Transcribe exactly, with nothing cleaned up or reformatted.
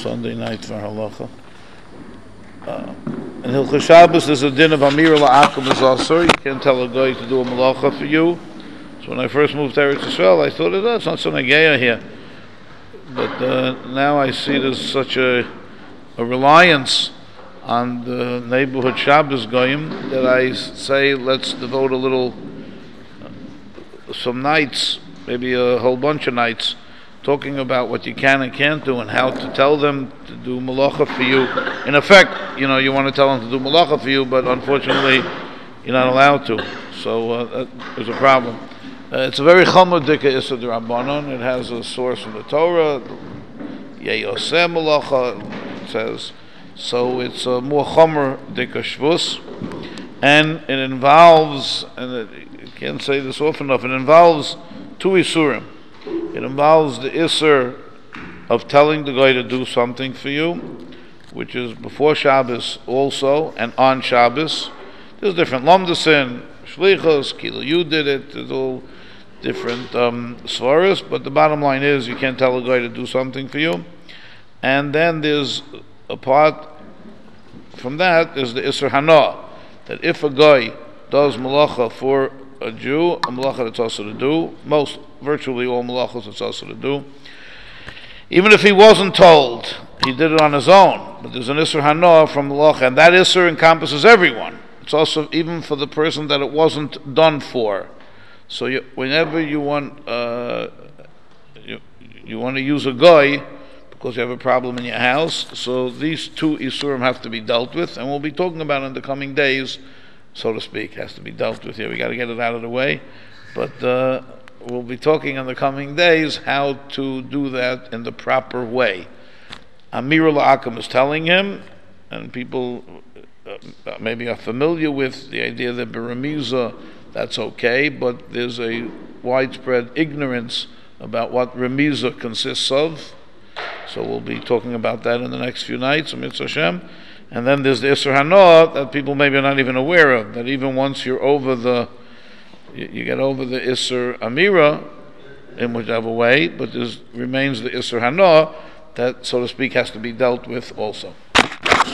Sunday night for halacha. Uh, in Hilchos Shabbos, there's a din of Amira la'akum is also. You can't tell a guy to do a malacha for you. So when I first moved to Eretz Yisrael, I thought, oh, it's not so negaya here. But uh, now I see there's such a, a reliance on the neighborhood Shabbos goyim that I say, let's devote a little, uh, some nights, maybe a whole bunch of nights, talking about what you can and can't do and how to tell them to do malacha for you. In effect, you know, you want to tell them to do malacha for you, but unfortunately, you're not allowed to. So uh, that, there's a problem. Uh, it's a very chomer dika issa d'Rabbanan. It has a source from the Torah. Yeyoseh malacha, it says. So it's a more chomer dika shvus. And it involves, and it, you can't say this often enough, it involves two isurim. It involves the Isser of telling the guy to do something for you, which is before Shabbos also, and on Shabbos. There's different lamdasin, shlichos, kilo you did it, there's all different um, svaras, but the bottom line is you can't tell a guy to do something for you. And then there's, apart from that, is the Isser Hana, that if a guy does malacha for a Jew, a malacha that's also to do, most, virtually all malachos it's also to do. Even if he wasn't told, he did it on his own. But there's an Isser Hana from malacha, and that Isser encompasses everyone. It's also even for the person that it wasn't done for. So you, whenever you want, uh, you, you want to use a guy because you have a problem in your house, so these two Isurim have to be dealt with, and we'll be talking about in the coming days, so to speak, has to be dealt with here. We got to get it out of the way, but uh, we'll be talking in the coming days how to do that in the proper way. Amira la'akum is telling him, and people uh, maybe are familiar with the idea that beremiza, that's okay, but there's a widespread ignorance about what remiza consists of. So we'll be talking about that in the next few nights, Mitzvah Hashem. And then there's the Isser Hana that people maybe are not even aware of, that even once you're over the, you, you get over the Isser Amira, in whichever way, but there remains the Isser Hana that, so to speak, has to be dealt with also.